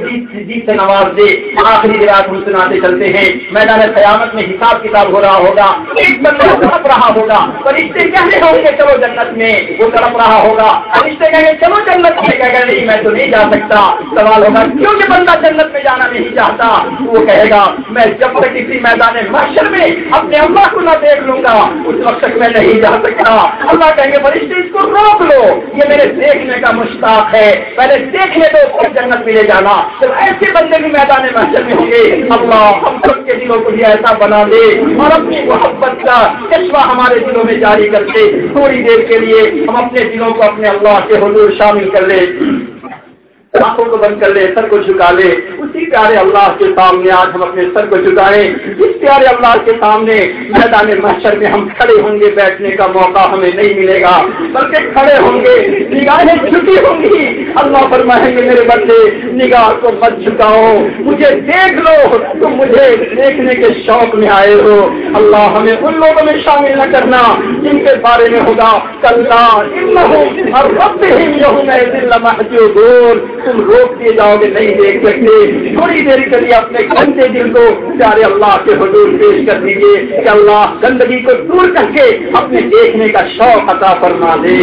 صدیق سے نواز دے. آخری رات ہم سناتے چلتے ہیں میدان قیامت میں حساب کتاب ہو رہا ہوگا. ایک بندہ تڑپ رہا ہوگا, فرشتے کہنے ہوں گے چلو جنت میں, وہ تڑپ رہا ہوگا. فرشتے کہیں گے چلو جنت میں, کہے گا نہیں میں تو نہیں جا سکتا. سوال ہوگا کیوں یہ بندہ جنت میں جانا نہیں چاہتا؟ وہ کہے گا میں جب تک کسی میدان محشر میں اپنے اللہ کو نہ دیکھ لوں گا اس وقت تک میں نہیں جا سکتا. اللہ کہیں گے فرشتے اس کو روک لو, یہ میرے دیکھنے کا مشتاق ہے, پہلے دیکھنے دو پھر جنت میں لے جانا. جب ایسے بندے بھی میدان محشر میں ہوں گے, اللہ ہم سب کے دلوں کو بھی ایسا بنا دے اور اپنی محبت کا چشمہ ہمارے دلوں میں جاری کر دے. تھوڑی دیر کے لیے ہم اپنے دلوں کو اپنے اللہ کے حضور شامل کر لیں, آنکھوں کو بند کر لے, سر کو جھکا لے. اسی پیارے اللہ کے سامنے آج ہم اپنے سر کو جھکائیں. جس پیارے اللہ کے سامنے میدان محشر میں ہم کھڑے ہوں گے, بیٹھنے کا موقع ہمیں نہیں ملے گا بلکہ کھڑے ہوں گے, نگاہیں جھکی ہوں گی. اللہ فرمائیں گے میرے بندے نگاہ کو مت جھکاؤ, مجھے دیکھ لو, تم مجھے دیکھنے کے شوق میں آئے ہو. اللہ ہمیں ان لوگوں میں شامل نہ کرنا جن کے بارے میں ہوگا کلا انہم اور ربہم یومئذ لمحجوبون, تم روک دیے جاؤ گے, نہیں دیکھ سکتے. تھوڑی دیر کے لیے اپنے گندے دل کو پیارے اللہ کے حضور پیش کر دیجیے کہ اللہ گندگی کو دور کر کے اپنے دیکھنے کا شوق عطا فرما دے.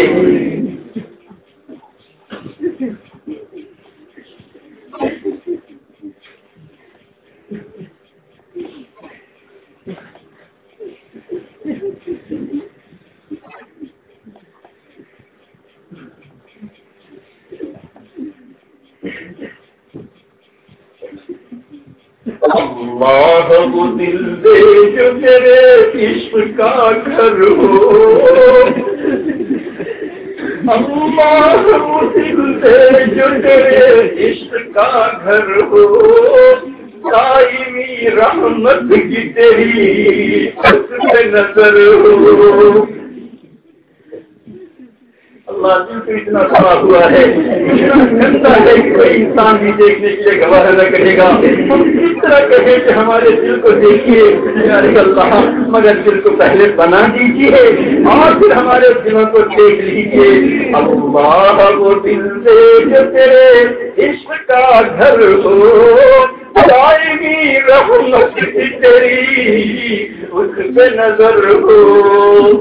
اللہ وہ دل دے جو میرے عشق کا گھر ہو, اللہ وہ دل دے جو میرے عشق کا گھر ہو, دائمی رحمت کی تیری پہ نظر ہو. اللہ دل کو اتنا کھڑا ہوا ہے, اتنا گندا ہے کہ کوئی انسان بھی دیکھنے کے لیے گواہ نہ کرے گا. ہم کس طرح کہیں کہ ہمارے دل کو دیکھیے یار اللہ, مگر دل کو پہلے بنا دیجیے اور پھر ہمارے دلوں کو دیکھ لیجیے. اللہ وہ دل دے جو تیرے عشق کا گھر ہو, دائمی رحمت کی تیری اس پہ نظر ہو.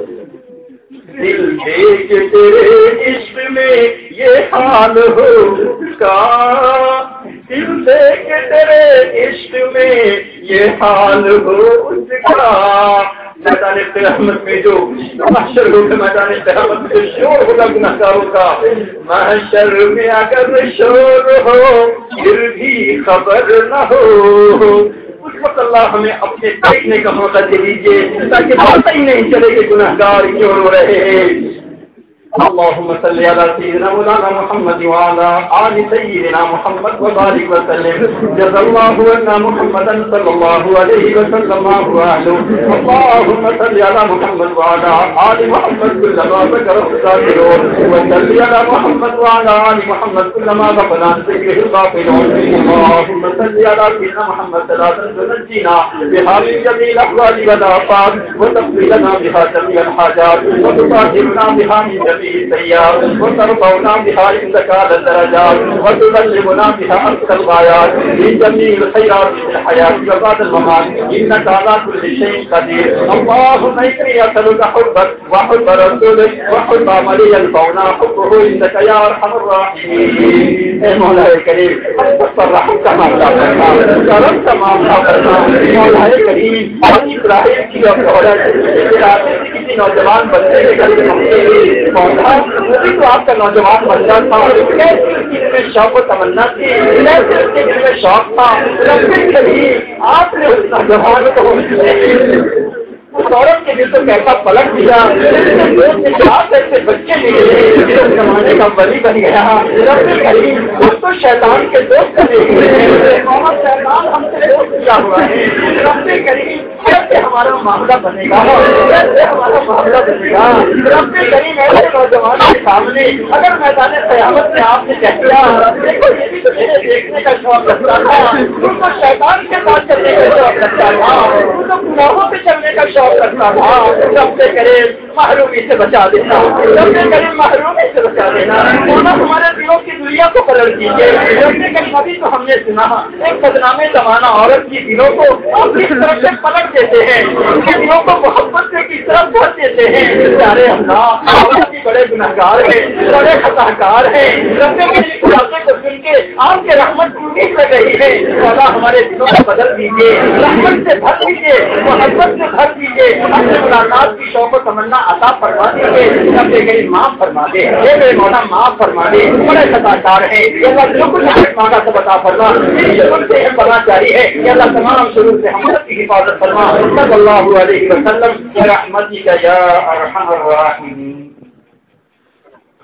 دل دے کے تیرے عشق میں یہ حال ہو کا, دل دے کے تیرے عشق میں یہ حال ہو اس کا. میدان قیامت میں جو محشر ہوگا, میدان قیامت میں جو شور ہوگا گناہگاروں کا, محشر میں اگر شور ہو پھر بھی خبر نہ ہو, اس وقت اللہ ہمیں اپنے دیکھنے کا موقع دے دیجیے تاکہ پتہ ہی نہیں چلے کہ گناہگار کیوں رو رہے ہیں. اللهم صل على سيدنا مولانا محمد وعلى آل سيدنا محمد وبارك وسلم. جزا الله عنا محمدا صلى الله عليه وسلم ما هو أهله. اللهم صل على محمد وعلى آل محمد كلما ذكره الذاكرون, وصل على محمد وعلى آل محمد كلما غفل عن ذكره الغافلون. اللهم صل على سيدنا محمد صلاة تنجينا بها من جميع الأحوال والآفات, وتقضي لنا بها جميع الحاجات, وتطهرنا بها من جميع السيئات, وترفعنا بها عندك على الدرجات, وتبلغنا بها أقصى الغايات من جميع الخيرات في الحياة وبعد الممات, إنك على كل شيء قدير. اللهم إني أسألك حبك وحب رسولك وحب عمل ينفعنا حبه عندك يا أرحم الراحمين. اے مولا کریم ہم پر رحم کا معاملہ کرنا, کرم کا معاملہ کرنا. مولا کریم ابراہیم کی اولاد کسی نوجوان بچے کے گھر میں وہ بھی تو آپ کا نوجوان بندہ تھا, کیسے اس کے دل میں شوق و تمنا تھی, کیسے اس کے دل میں شوق تھا. کبھی آپ نے اس نوجوان کو اس عورت کے دل کو کیسا پلٹ دیا, ایسے بچے نکلے زمانے کا بلی بن گیا. رب کریم اس کو شیطان کے دوست لے گئے, محمد شیطان ہم سے دوست کیا ہوا ہے. رب کریم کیسے ہمارا معاملہ بنے گا, کیسے ہمارا معاملہ بنے گا. رب کریم ایسے نوجوان کے سامنے اگر میدان قیامت میں آپ نے کہہ دیا دیکھو یہ بھی تو میرے دیکھنے کا شوق رکھتا تھا, ان کو شیطان کے ساتھ چلنے کا شوق رکھتا تھا, ان کو گناہوں سے چلنے کا شوق رکھتا تھا. رب سے کرے محرومی سے بچا دینا، رب کریم محرومی سے بچا دینا، مولا ہمارے دلوں کی دنیا کو پلٹ دیجیے۔ رب کریم ابھی تو ہم نے سنا ایک بدنام زمانہ عورت کی دلوں کو آپ کس طرف سے پلٹ دیتے ہیں، ان کے دلوں کو محبت سے کس طرف بھر دیتے ہیں۔ پیارے اللہ آپ کی بڑے گناہگار ہیں، بڑے خطا کار ہیں، رب کے خلاصے کو سن کے آپ کے رحمت ٹوٹی لگ رہی ہے، مولا ہمارے دلوں کو بدل دیجیے، رحمت سے بھر دیجیے، محبت سے بھر دیجیے، اپنے ملاقات کی شوق و تمنا عطا فرما دیجیے، رب کریم معاف فرما دے، اے میرے مولا معاف فرما دے، بڑے خطا کار ہیں، یہ اللہ جو کچھ ہمیں مانگا سب عطا فرما، شروع سے ہم بنا جاری ہے، یہ اللہ تمام شروع سے ہم کی حفاظت فرما، صلی اللہ علیہ وسلم رحمتی کا یا ارحم الراحمین۔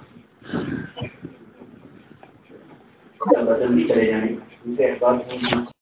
جلدی چلے جائیں ان کے احساس